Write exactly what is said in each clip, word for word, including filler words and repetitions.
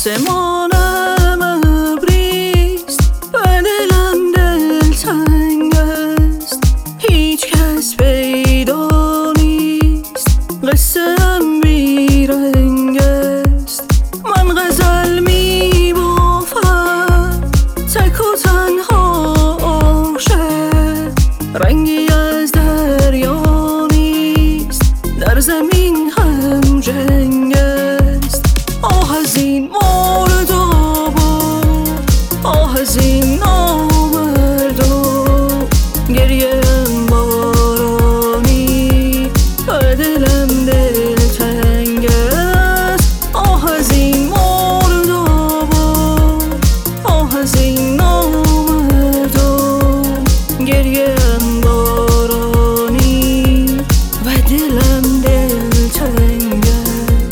آسمانم ابریست و دلم دلتنگ است، هیچ کس پیدا نیست، قصه ام بیرنگ است. من غزل می بافم تک و تنها عاشق، رنگی از دریا نیست، در زمین هم جنگ است. آه از این مرداب و آه از این نامردم، گریه ام بارانی و دلم دلتنگ است. آه از این مرداب و آه از این نامردم، گریه ام بارانی و دلم دلتنگ است.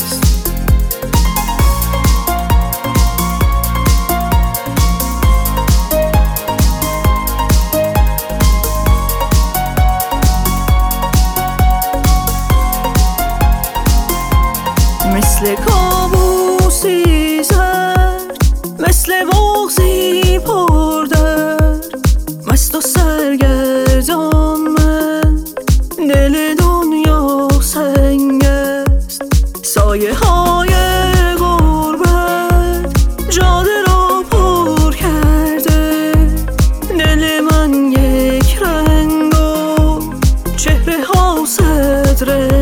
مثل کابوسی زرد، مثل بغضی پردرد، مست و سرگردان من، دل دنیا سنگ است. سایه های غربت جاده را پر کرده، دل من یک رنگ و چهره ها صد رنگ.